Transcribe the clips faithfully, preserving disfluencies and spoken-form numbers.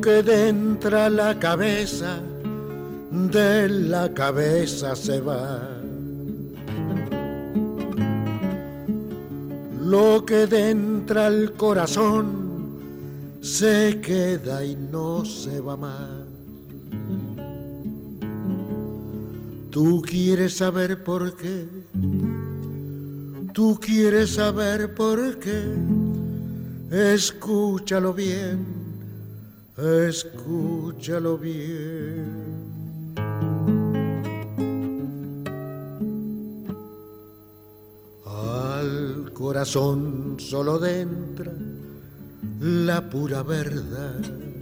que entra a la cabeza, de la cabeza se va. Lo que entra al corazón se queda y no se va más. Tú quieres saber por qué, tú quieres saber por qué. Escúchalo bien, escúchalo bien. Al corazón solo entra la pura verdad.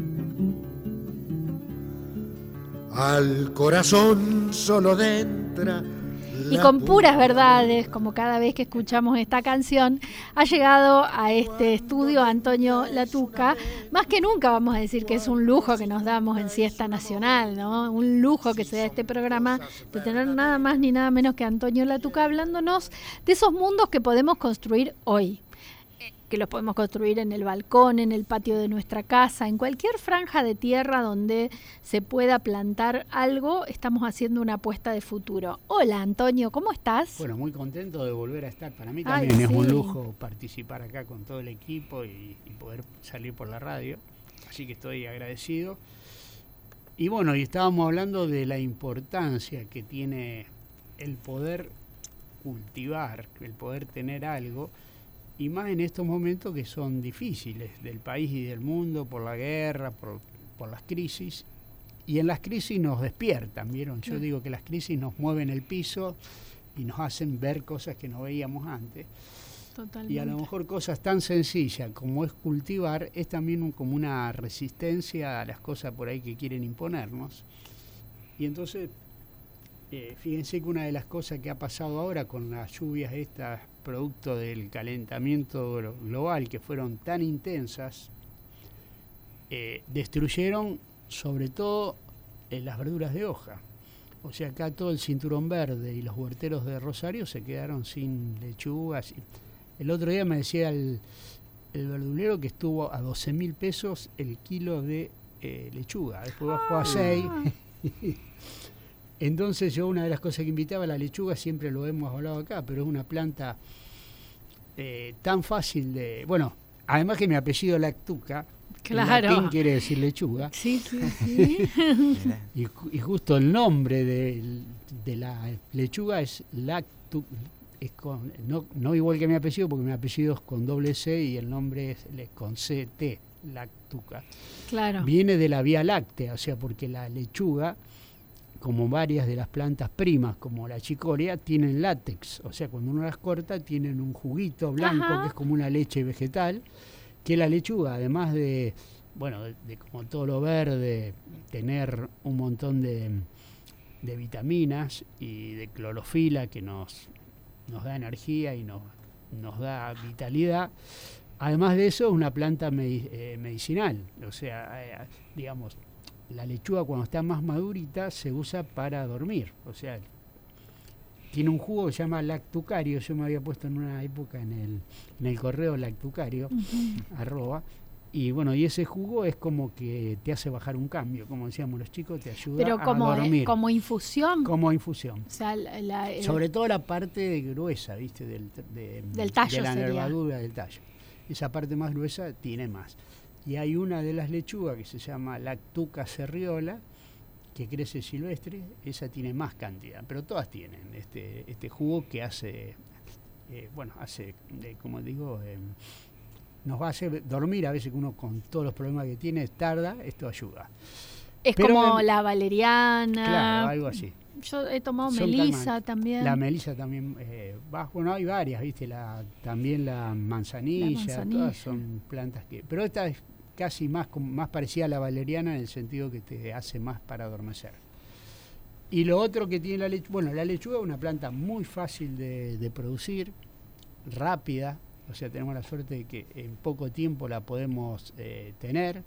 Al corazón solo entra. Y con puras verdades, como cada vez que escuchamos esta canción, ha llegado a este estudio Antonio Latouka. Más que nunca vamos a decir que es un lujo que nos damos en Siesta Nacional, ¿no? Un lujo que se da este programa de tener nada más ni nada menos que Antonio Latouka hablándonos de esos mundos que podemos construir hoy. Que los podemos construir en el balcón, en el patio de nuestra casa, en cualquier franja de tierra donde se pueda plantar algo, estamos haciendo una apuesta de futuro. Hola Antonio, ¿cómo estás? Bueno, muy contento de volver a estar. Para mí también Ay, es sí. un lujo participar acá con todo el equipo y, y poder salir por la radio. Así que estoy agradecido. Y bueno, y estábamos hablando de la importancia que tiene el poder cultivar, el poder tener algo. Y más en estos momentos que son difíciles del país y del mundo por la guerra, por, por las crisis. Y en las crisis nos despiertan, ¿vieron? Yo digo que las crisis nos mueven el piso y nos hacen ver cosas que no veíamos antes. Totalmente. Y a lo mejor cosas tan sencillas como es cultivar es también un, como una resistencia a las cosas por ahí que quieren imponernos. Y entonces, eh, fíjense que una de las cosas que ha pasado ahora con las lluvias estas, producto del calentamiento global, que fueron tan intensas, eh, destruyeron sobre todo eh, las verduras de hoja. O sea, acá todo el cinturón verde y los huerteros de Rosario se quedaron sin lechugas. El otro día me decía el, el verdulero que estuvo a doce mil pesos el kilo de eh, lechuga, después bajó a seis. Entonces yo una de las cosas que invitaba a la lechuga, siempre lo hemos hablado acá, pero es una planta eh, tan fácil de... Bueno, además que mi apellido Latouka, claro. En latín quiere decir lechuga. Sí, sí, sí. y, y justo el nombre de, de la lechuga es Latouka, es con, no, no igual que mi apellido, porque mi apellido es con doble C y el nombre es con C T, Latouka. Claro. Viene de la Vía Láctea, o sea, porque la lechuga, como varias de las plantas primas, como la chicoria, tienen látex. O sea, cuando uno las corta, tienen un juguito blanco, ajá, que es como una leche vegetal, que la lechuga, además de, bueno, de, de como todo lo verde, tener un montón de, de vitaminas y de clorofila que nos, nos da energía y nos, nos da vitalidad. Además de eso, es una planta medi- eh, medicinal. O sea, eh, digamos, la lechuga cuando está más madurita se usa para dormir, o sea, tiene un jugo que se llama lactucario. Yo me había puesto en una época en el, en el correo lactucario, uh-huh, arroba, y bueno, y ese jugo es como que te hace bajar un cambio, como decíamos los chicos, te ayuda pero como, a dormir. Eh, como infusión. Como infusión. O sea, la, la, el... sobre todo la parte gruesa, ¿viste? Del, de, del tallo de la sería. nervadura del tallo. Esa parte más gruesa tiene más. Y hay una de las lechugas que se llama Latouka cerriola, que crece silvestre, esa tiene más cantidad, pero todas tienen este, este jugo que hace, eh, bueno, hace, eh, como digo, eh, nos va a hacer dormir. A veces que uno con todos los problemas que tiene tarda, esto ayuda. Es pero como en, la valeriana. Claro, algo así. Yo he tomado melisa también. La melisa también, eh, va, bueno, hay varias, ¿viste? La, también la manzanilla, la manzanilla, todas son plantas que... Pero esta es casi más, más parecida a la valeriana en el sentido que te hace más para adormecer. Y lo otro que tiene la lechuga, bueno, la lechuga es una planta muy fácil de, de producir, rápida, o sea, tenemos la suerte de que en poco tiempo la podemos eh, tener.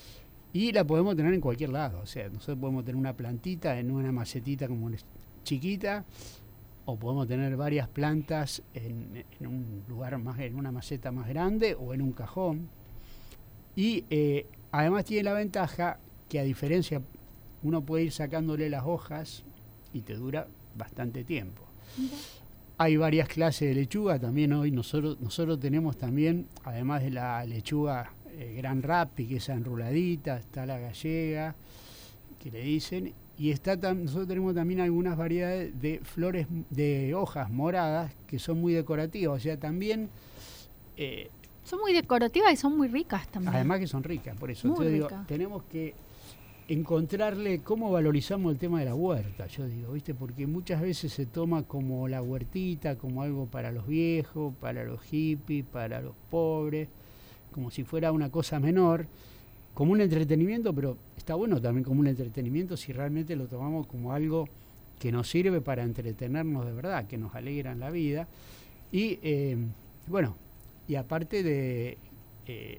Y la podemos tener en cualquier lado, o sea, nosotros podemos tener una plantita en una macetita como chiquita, o podemos tener varias plantas en, en un lugar más, en una maceta más grande o en un cajón. Y eh, además tiene la ventaja que, a diferencia, uno puede ir sacándole las hojas y te dura bastante tiempo. Okay. Hay varias clases de lechuga también hoy. Nosotros, nosotros tenemos también, además de la lechuga eh, Gran Rapi, que es enruladita, está la gallega, que le dicen, y está tam, nosotros tenemos también algunas variedades de flores, de hojas moradas, que son muy decorativas. O sea, también... Eh, son muy decorativas y son muy ricas también. Además que son ricas, por eso. Muy Entonces, rica. digo, tenemos que encontrarle cómo valorizamos el tema de la huerta, yo digo, ¿viste? Porque muchas veces se toma como la huertita, como algo para los viejos, para los hippies, para los pobres, como si fuera una cosa menor, como un entretenimiento, pero está bueno también como un entretenimiento si realmente lo tomamos como algo que nos sirve para entretenernos de verdad, que nos alegran la vida. Y eh, bueno, y aparte de eh,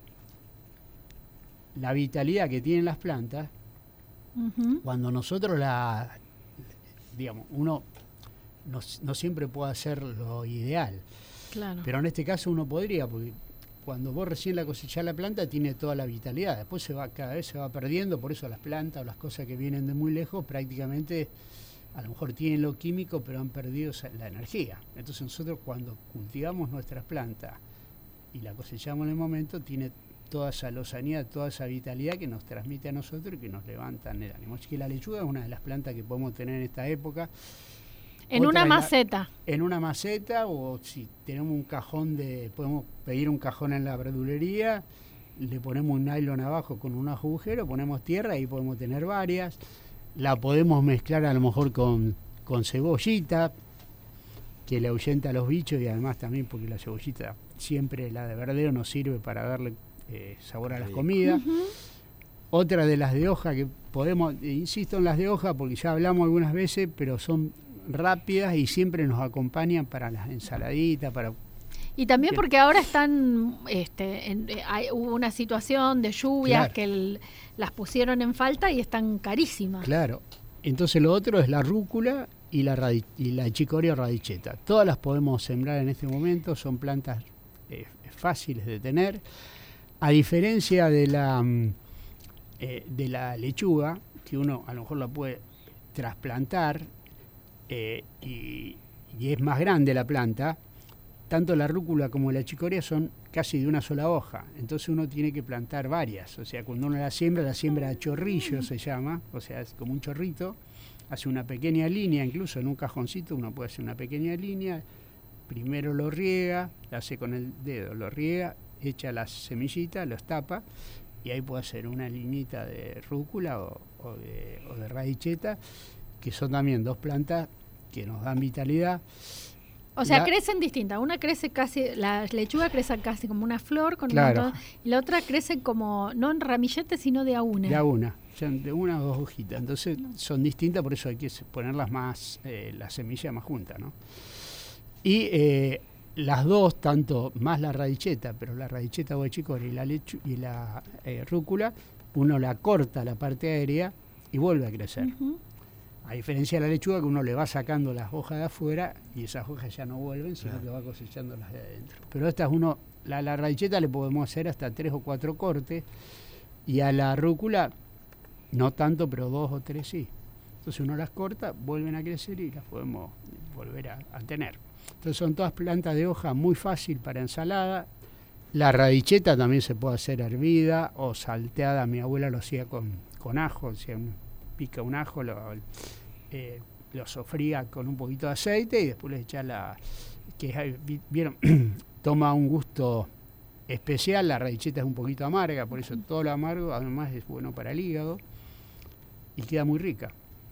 la vitalidad que tienen las plantas, uh-huh. cuando nosotros la, digamos, uno no, no siempre puede hacer lo ideal, claro. pero en este caso uno podría, porque cuando vos recién la cosechás la planta tiene toda la vitalidad, después se va, cada vez se va perdiendo, por eso las plantas o las cosas que vienen de muy lejos prácticamente a lo mejor tienen lo químico, pero han perdido la energía. Entonces nosotros cuando cultivamos nuestras plantas y la cosechamos en el momento, tiene toda esa lozanía, toda esa vitalidad que nos transmite a nosotros y que nos levantan el ánimo. Así que la lechuga es una de las plantas que podemos tener en esta época. En Otra una maceta. La, en una maceta, o si tenemos un cajón de, podemos pedir un cajón en la verdulería, le ponemos un nylon abajo con un agujero, ponemos tierra y podemos tener varias. La podemos mezclar a lo mejor con, con cebollita, que le ahuyenta a los bichos, y además también porque la cebollita, siempre la de verdeo, nos sirve para darle eh, sabor a las comidas. Uh-huh. Otra de las de hoja que podemos, eh, insisto en las de hoja porque ya hablamos algunas veces, pero son rápidas y siempre nos acompañan para las ensaladitas, para... Y también porque ahora están, este, en, hay, hubo una situación de lluvias, claro, que el, las pusieron en falta y están carísimas. Claro. Entonces lo otro es la rúcula y la, radi- y la chicoria radicheta. Todas las podemos sembrar en este momento, son plantas eh, fáciles de tener. A diferencia de la, eh, de la lechuga, que uno a lo mejor la puede trasplantar, eh, y, y es más grande la planta, tanto la rúcula como la chicoria son casi de una sola hoja, entonces uno tiene que plantar varias. O sea, cuando uno la siembra, la siembra a chorrillo se llama, o sea, es como un chorrito, hace una pequeña línea, incluso en un cajoncito uno puede hacer una pequeña línea, primero lo riega, la hace con el dedo, lo riega, echa las semillitas, los tapa, y ahí puede hacer una liñita de rúcula o, o, de, o de radicheta, que son también dos plantas que nos dan vitalidad. O sea, la, crecen distintas. Una crece casi, la lechuga crece casi como una flor, con claro, un montón, y la otra crece como, no en ramilletes, sino de a una. De a una, o sea, de una o dos hojitas. Entonces son distintas, por eso hay que ponerlas más, eh, la semilla más junta, ¿no? Y eh, las dos, tanto más la radicheta, pero la radicheta o chicoria y la, lechu- y la eh, rúcula, uno la corta la parte aérea y vuelve a crecer. Uh-huh. A diferencia de la lechuga, que uno le va sacando las hojas de afuera y esas hojas ya no vuelven, sino, claro, que va cosechando las de adentro. Pero esta es uno, la, la radicheta le podemos hacer hasta tres o cuatro cortes, y a la rúcula no tanto, pero dos o tres sí. Entonces uno las corta, vuelven a crecer y las podemos volver a, a tener. Entonces son todas plantas de hoja muy fácil para ensalada. La radicheta también se puede hacer hervida o salteada. Mi abuela lo hacía con, con ajo, o sea, pica un ajo, lo, eh, lo sofría con un poquito de aceite y después le echa la, que vieron, toma un gusto especial. La radicheta es un poquito amarga, por eso todo lo amargo además es bueno para el hígado y queda muy rica.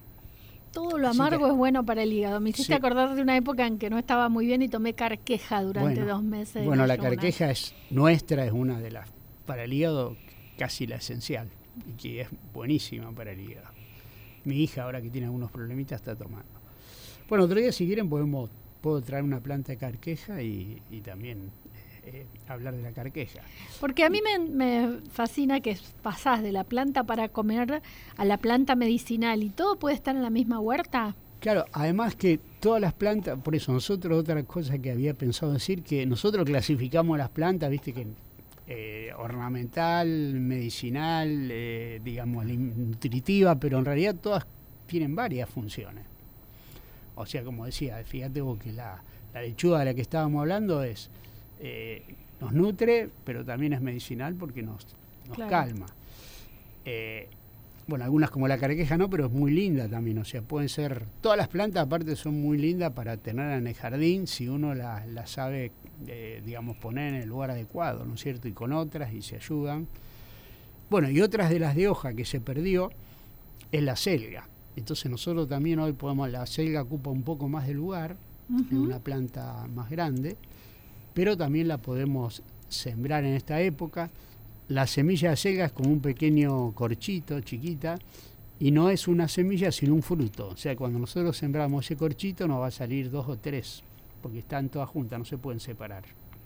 Todo lo amargo que, es bueno para el hígado. Me hiciste sí. acordar de una época en que no estaba muy bien y tomé carqueja durante bueno, dos meses. Bueno, la carqueja es nuestra, es una de las, para el hígado, casi la esencial, y que es buenísima para el hígado. Mi hija, ahora que tiene algunos problemitas, está tomando. Bueno, otro día, si quieren, podemos puedo traer una planta de carqueja y, y también eh, hablar de la carqueja. Porque a mí me, me fascina que pasás de la planta para comer a la planta medicinal y todo puede estar en la misma huerta. Claro, además que todas las plantas, por eso nosotros, otra cosa que había pensado decir, que nosotros clasificamos las plantas, viste que eh, ornamental, medicinal, eh, digamos, nutritiva, pero en realidad todas tienen varias funciones. O sea, como decía, fíjate vos que la, la lechuga de la que estábamos hablando es eh, nos nutre, pero también es medicinal porque nos, nos claro. calma. Eh, bueno, algunas como la carqueja no, pero es muy linda también. O sea, pueden ser, todas las plantas aparte son muy lindas para tener en el jardín si uno las la sabe, eh, digamos, poner en el lugar adecuado, ¿no es cierto? Y con otras y se ayudan. Bueno, y otras de las de hoja que se perdió es la selga. Entonces nosotros también hoy podemos, la selga ocupa un poco más de lugar, uh-huh. en una planta más grande, pero también la podemos sembrar en esta época. La semilla de selga es como un pequeño corchito, chiquita, y no es una semilla sino un fruto. O sea, cuando nosotros sembramos ese corchito nos va a salir dos o tres, porque están todas juntas, no se pueden separar.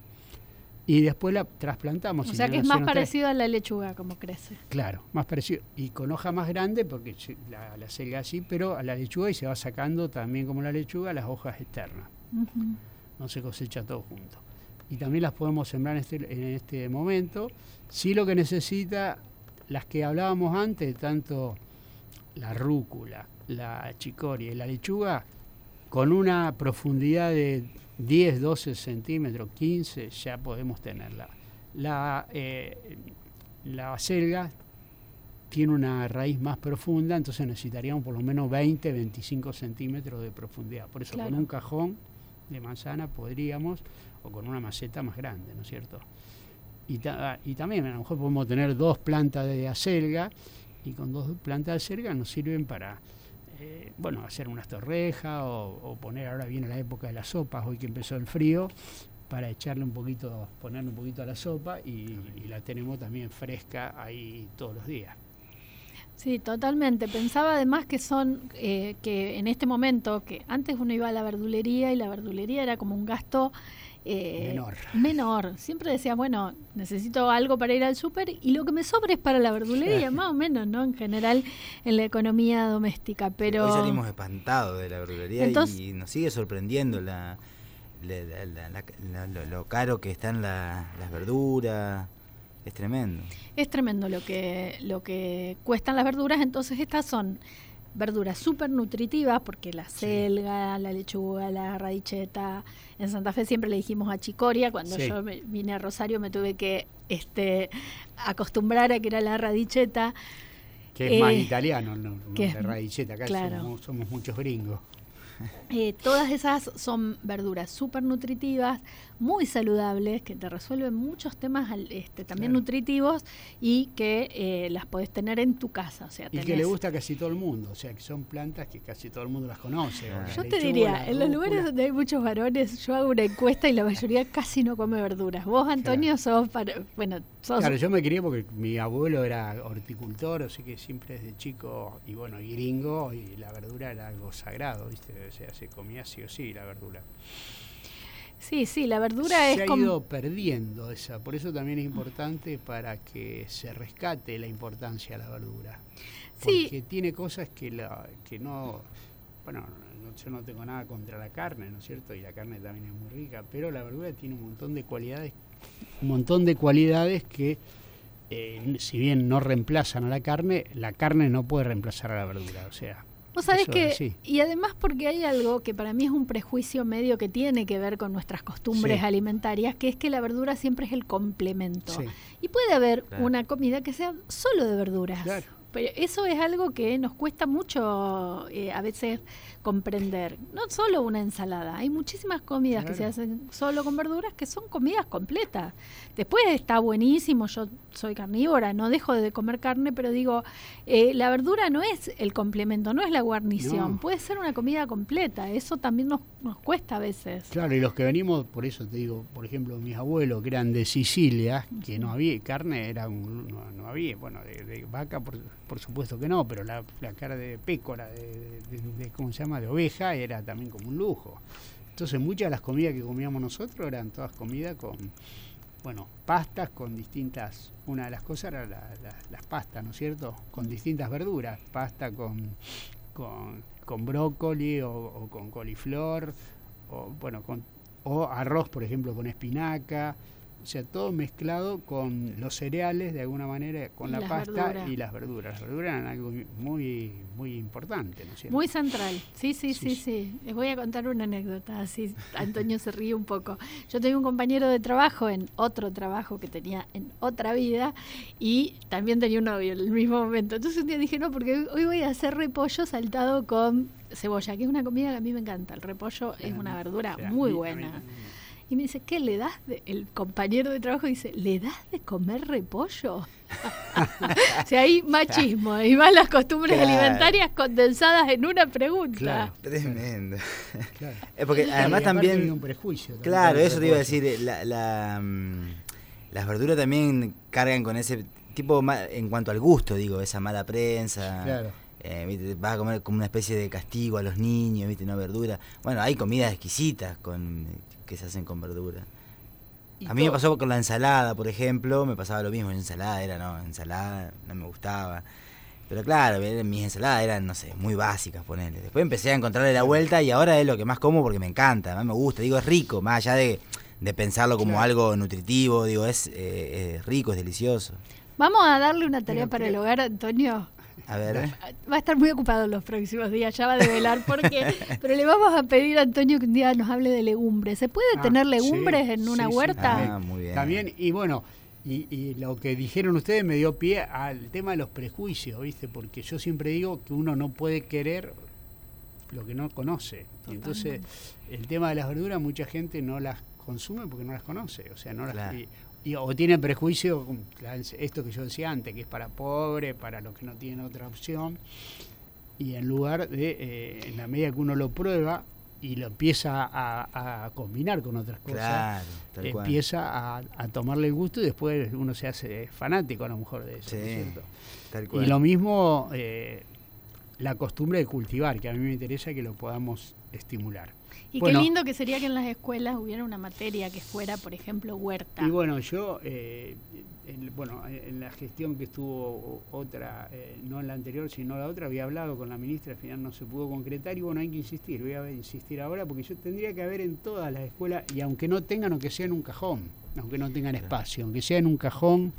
Y después la trasplantamos. O sea que es más parecido a la lechuga, como crece. Claro, más parecido. Y con hoja más grande, porque la, la selga así, pero a la lechuga y se va sacando también como la lechuga las hojas externas. Uh-huh. No se cosecha todo junto. Y también las podemos sembrar en este, en este momento. Sí, lo que necesita, las que hablábamos antes, tanto la rúcula, la chicoria y la lechuga, con una profundidad de diez, doce centímetros, quince, ya podemos tenerla. La, eh, la selga tiene una raíz más profunda, entonces necesitaríamos por lo menos veinte, veinticinco centímetros de profundidad. Por eso claro. Con un cajón de manzana podríamos, o con una maceta más grande, ¿no es cierto? Y, ta, y también a lo mejor podemos tener dos plantas de acelga, y con dos plantas de acelga nos sirven para Eh, bueno, hacer unas torrejas o, o poner, ahora viene la época de las sopas, hoy que empezó el frío, para echarle un poquito, ponerle un poquito a la sopa y, y la tenemos también fresca ahí todos los días. Sí, totalmente. Pensaba además que son, eh, que en este momento, que antes uno iba a la verdulería y la verdulería era como un gasto Eh, menor. menor. Siempre decía, bueno, necesito algo para ir al súper y lo que me sobra es para la verdulería, más o menos, ¿no? En general, en la economía doméstica. Pero hoy salimos espantados de la verdulería. Entonces, y nos sigue sorprendiendo la, la, la, la, la, la, lo, lo caro que están la, las verduras. Es tremendo. Es tremendo lo que, lo que cuestan las verduras. Entonces, estas son verduras súper nutritivas, porque la selga, sí. la lechuga, la radicheta, en Santa Fe siempre le dijimos a chicoria, cuando sí. yo me, vine a Rosario me tuve que este, acostumbrar a que era la radicheta. Que es eh, más italiano, no, no que la radicheta, acá claro. somos, somos muchos gringos. Eh, todas esas son verduras súper nutritivas, muy saludables, que te resuelven muchos temas este, también claro. nutritivos y que eh, las podés tener en tu casa. O sea, y que le gusta a casi todo el mundo, o sea, que son plantas que casi todo el mundo las conoce. Ah. Yo te diría, en los lugares donde hay muchos varones, yo hago una encuesta y la mayoría casi no come verduras. Vos, Antonio, claro. sos para, bueno, sos... Claro, yo me crié porque mi abuelo era horticultor, así que siempre desde chico, y bueno, y gringo, y la verdura era algo sagrado, ¿viste? O sea, se comía sí o sí la verdura. Sí, sí, la verdura se es Se ha como... ido perdiendo esa, por eso también es importante para que se rescate la importancia de la verdura. Porque sí. tiene cosas que, la, que no... Bueno, no, yo no tengo nada contra la carne, ¿no es cierto? Y la carne también es muy rica, pero la verdura tiene un montón de cualidades, un montón de cualidades que, eh, si bien no reemplazan a la carne, la carne no puede reemplazar a la verdura, o sea... Vos sabés que, y además porque hay algo que para mí es un prejuicio medio que tiene que ver con nuestras costumbres sí. alimentarias, que es que la verdura siempre es el complemento. Sí. Y puede haber claro. una comida que sea solo de verduras. Claro. Pero eso es algo que nos cuesta mucho eh, a veces comprender. No solo una ensalada, hay muchísimas comidas claro. que se hacen solo con verduras que son comidas completas. Después está buenísimo, yo soy carnívora, no dejo de comer carne, pero digo, eh, la verdura no es el complemento, no es la guarnición, no. puede ser una comida completa, eso también nos, nos cuesta a veces. Claro, y los que venimos, por eso te digo, por ejemplo, mis abuelos que eran de Sicilia, que no había carne, era un, no, no había, bueno, de, de vaca, por, por supuesto que no, pero la, la cara de pécora, de, de, de, de, ¿cómo se llama?, de oveja, era también como un lujo. Entonces muchas de las comidas que comíamos nosotros eran todas comidas con, bueno, pastas con distintas, una de las cosas era la, la, las pastas, ¿no es cierto?, con distintas verduras, pasta con, con, con brócoli o, o con coliflor, o bueno, con, o arroz, por ejemplo, con espinaca, O sea, todo mezclado con los cereales, de alguna manera, con y la pasta verduras. y las verduras. Las verduras eran algo muy muy importante, ¿no es cierto? Muy central, sí, sí, Sí, sí, sí. Les voy a contar una anécdota, así Antonio se ríe un poco. Yo tenía un compañero de trabajo en otro trabajo que tenía en otra vida y también tenía un novio en el mismo momento. Entonces un día dije, no, porque hoy voy a hacer repollo saltado con cebolla, que es una comida que a mí me encanta. El repollo Sí, es una verdura sí, a muy mí- a buena. mí- Y me dice, ¿qué le das? De, el compañero de trabajo dice, ¿le das de comer repollo? O sea, hay machismo y más las costumbres Claro. alimentarias condensadas en una pregunta. Claro. Tremendo. Claro. Es porque Y además aparte también... había un prejuicio. también Claro, con el eso te iba a repollo. decir, la, la, mm, las verduras también cargan con ese tipo, ma- en cuanto al gusto, digo, esa mala prensa. Claro. Eh, ¿viste? Vas a comer como una especie de castigo a los niños, ¿viste? No verdura. Bueno, hay comidas exquisitas con que se hacen con verdura. Y A mí me todo- pasó con la ensalada, por ejemplo, me pasaba lo mismo. La ensalada era, no, ensalada no me gustaba. Pero claro, eh, mis ensaladas eran, no sé, muy básicas, ponele. Después empecé a encontrarle la vuelta y ahora es lo que más como porque me encanta, más me gusta. Digo, es rico, más allá de, de pensarlo como Claro. algo nutritivo, digo, es, eh, es rico, es delicioso. Vamos a darle una tarea Pero para el creo- hogar, Antonio. A ver, Va a estar muy ocupado en los próximos días, ya va a develar por qué. Pero le vamos a pedir a Antonio que un día nos hable de legumbres. ¿Se puede Ah, tener sí, legumbres en una sí, sí, huerta? también. Ah, muy bien. También, y bueno, y, y lo que dijeron ustedes me dio pie al tema de los prejuicios, ¿viste? Porque yo siempre digo que uno no puede querer lo que no conoce. Y entonces, el tema de las verduras, mucha gente no las consume porque no las conoce. O sea, no las. Claro. Y, y- o tiene prejuicio, con la- esto que yo decía antes, que es para pobres, para los que no tienen otra opción. Y en lugar de, eh, en la medida que uno lo prueba y lo empieza a, a combinar con otras cosas, Claro, tal cual. empieza a, a tomarle el gusto y después uno se hace fanático a lo mejor de eso, Sí, ¿no es cierto? tal cual. Y lo mismo eh, la costumbre de cultivar, que a mí me interesa que lo podamos estimular. Y Bueno. qué lindo que sería que en las escuelas hubiera una materia que fuera, por ejemplo, huerta. Y bueno, yo, eh, en, bueno, en la gestión que estuvo otra, eh, no en la anterior, sino la otra, había hablado con la ministra, al final no se pudo concretar y bueno, hay que insistir, voy a insistir ahora porque yo tendría que haber en todas las escuelas, y aunque no tengan, aunque sea en un cajón, aunque no tengan espacio, aunque sea en un cajón,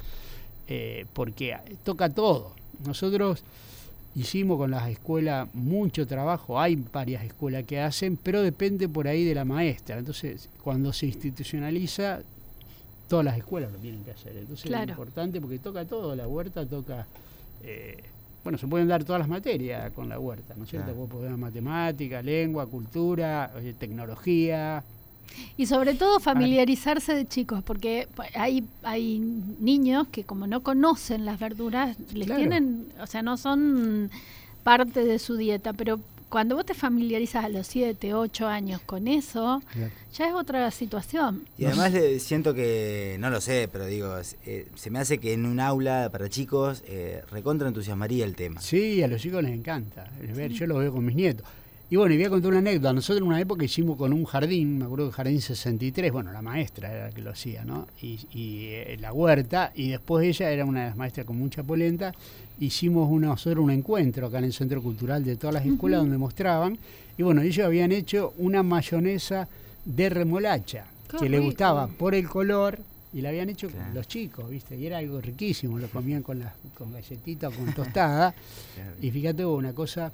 eh, porque toca todo. Nosotros hicimos con las escuelas mucho trabajo, hay varias escuelas que hacen, pero depende por ahí de la maestra. Entonces, cuando se institucionaliza, todas las escuelas lo tienen que hacer. Entonces Claro. es importante porque toca todo, la huerta toca... Eh, bueno, se pueden dar todas las materias con la huerta, ¿no es cierto? Claro. Vos podés dar matemática, lengua, cultura, eh, tecnología. Y sobre todo familiarizarse de chicos, porque hay, hay niños que como no conocen las verduras, les Claro. tienen, o sea, no son parte de su dieta, pero cuando vos te familiarizas a los siete, ocho años con eso, ya es otra situación. Y además le- siento que, no lo sé, pero digo, es- eh, se me hace que en un aula para chicos eh, recontra entusiasmaría el tema. Sí, a los chicos les encanta. Ver, yo lo veo con mis nietos. Y bueno, y voy a contar una anécdota. Nosotros en una época hicimos con un jardín, me acuerdo que Jardín sesenta y tres, bueno, la maestra era la que lo hacía, ¿no? Y, y eh, la huerta, y después ella era una de las maestras con mucha polenta. Hicimos una, nosotros un encuentro acá en el Centro Cultural de todas las escuelas donde mostraban. Y bueno, ellos habían hecho una mayonesa de remolacha, Qué que le rico. gustaba por el color. Y la habían hecho Claro. con los chicos, ¿viste? Y era algo riquísimo, lo comían con, la, con galletita o con tostada. Y fíjate, hubo una cosa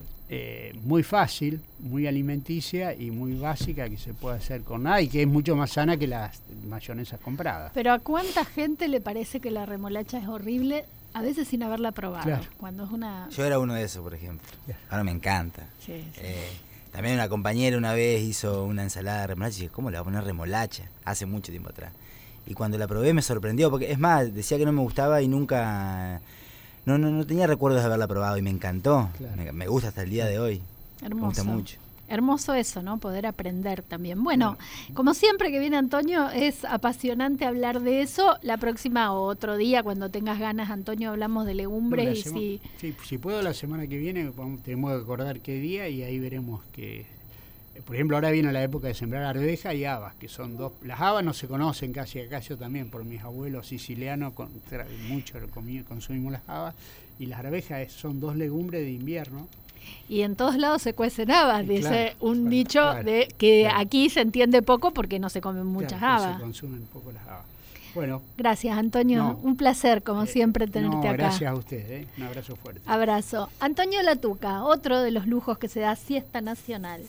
eh, muy fácil, muy alimenticia y muy básica que se puede hacer con nada y que es mucho más sana que las mayonesas compradas. Pero ¿a cuánta gente le parece que la remolacha es horrible? A veces sin haberla probado. Claro. Cuando es una... Yo era uno de esos, por ejemplo. Ahora me encanta. Sí, sí. Eh, también una compañera una vez hizo una ensalada de remolacha y dije, ¿cómo le va a poner remolacha? Hace mucho tiempo atrás. Y cuando la probé me sorprendió, porque es más, decía que no me gustaba y nunca... No, no, no tenía recuerdos de haberla probado y me encantó. Claro. Me, me gusta hasta el día de hoy. Me gusta Hermoso. mucho. Hermoso eso, ¿no? Poder aprender también. Bueno, como siempre que viene Antonio, es apasionante hablar de eso. La próxima o otro día, cuando tengas ganas, Antonio, hablamos de legumbres Bueno, la y sema- si... sí, si puedo la semana que viene, vamos- tenemos que acordar qué día y ahí veremos que por ejemplo, ahora viene la época de sembrar arveja y habas, que son dos. Las habas no se conocen casi acá, yo también, por mis abuelos sicilianos, con, mucho comí, consumimos las habas, y las arvejas es, son dos legumbres de invierno. Y en todos lados se cuecen habas, Y dice claro, un claro, dicho claro, de que claro. aquí se entiende poco porque no se comen muchas Claro, habas. se consumen poco las habas. Bueno. Gracias, Antonio. No, un placer, como eh, siempre, tenerte no, acá. Gracias a usted, ¿eh? Un abrazo fuerte. Abrazo. Antonio Latuca, otro de los lujos que se da Siesta Nacional.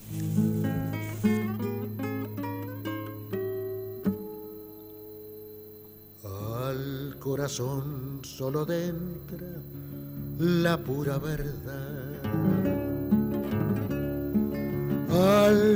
Al corazón solo entra la pura verdad. Al